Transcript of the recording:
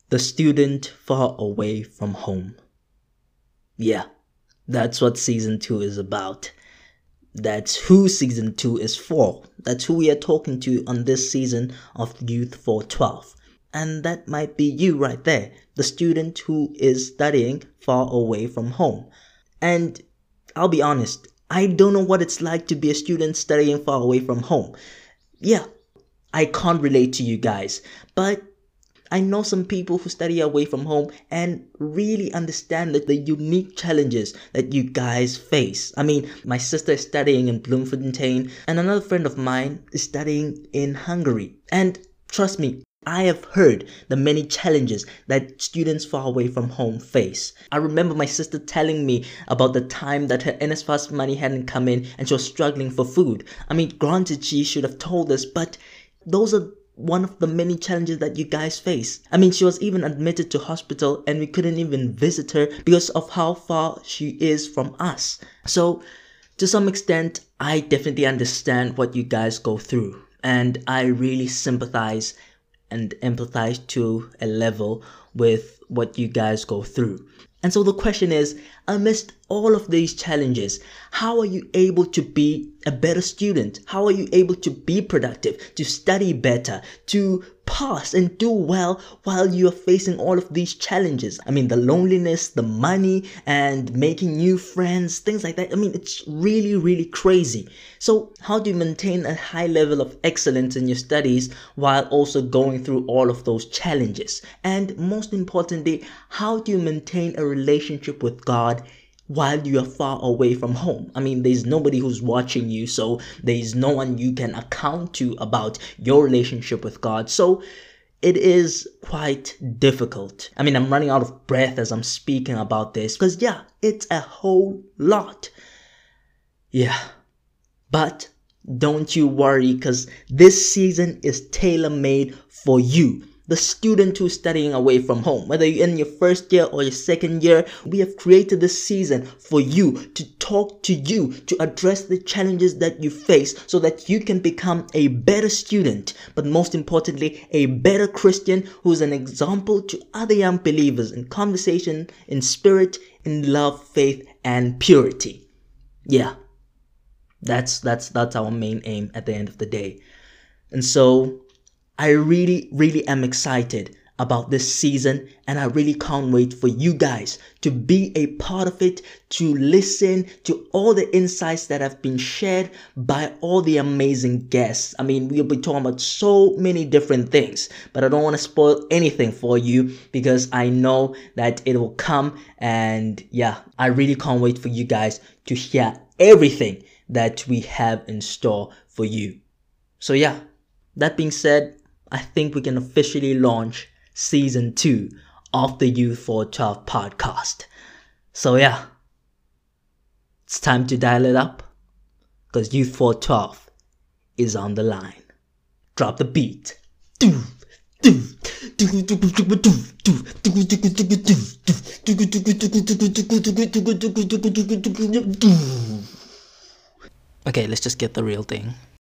The student far away from home. Yeah, that's what season 2 is about. That's who season 2 is for. That's who we are talking to on this season of Youth for 12. And that might be you right there, the student who is studying far away from home. And I'll be honest, I don't know what it's like to be a student studying far away from home. Yeah, I can't relate to you guys, but I know some people who study away from home and really understand the unique challenges that you guys face. I mean, my sister is studying in Bloemfontein and another friend of mine is studying in Hungary. And trust me, I have heard the many challenges that students far away from home face. I remember my sister telling me about the time that her NSFAS money hadn't come in and she was struggling for food. I mean, granted, she should have told us, but those are one of the many challenges that you guys face. I mean, she was even admitted to hospital and we couldn't even visit her because of how far she is from us. So, to some extent, I definitely understand what you guys go through. And I really sympathize and empathize to a level with what you guys go through. And so the question is, amidst all of these challenges, how are you able to be a better student? How are you able to be productive, to study better, to pass and do well while you are facing all of these challenges? I mean, the loneliness, the money, and making new friends, things like that. I mean, it's really, really crazy. So how do you maintain a high level of excellence in your studies while also going through all of those challenges? And most importantly, how do you maintain a relationship with God while you are far away from home? I mean, there's nobody who's watching you, so there's no one you can account to about your relationship with God. So it is quite difficult. I mean, I'm running out of breath as I'm speaking about this because, yeah, it's a whole lot. Yeah, but don't you worry, because this season is tailor-made for you, the student who's studying away from home. Whether you're in your first year or your second year, we have created this season for you, to talk to you, to address the challenges that you face so that you can become a better student, but most importantly, a better Christian who's an example to other young believers in conversation, in spirit, in love, faith, and purity. Yeah, that's our main aim at the end of the day. And so I really, really am excited about this season, and I really can't wait for you guys to be a part of it, to listen to all the insights that have been shared by all the amazing guests. I mean, we'll be talking about so many different things, but I don't want to spoil anything for you because I know that it will come. And yeah, I really can't wait for you guys to hear everything that we have in store for you. So yeah, that being said, I think we can officially launch season 2 of the Youth for 12 podcast. So yeah, it's time to dial it up because Youth for 12 is on the line. Drop the beat. Okay, let's just get the real thing.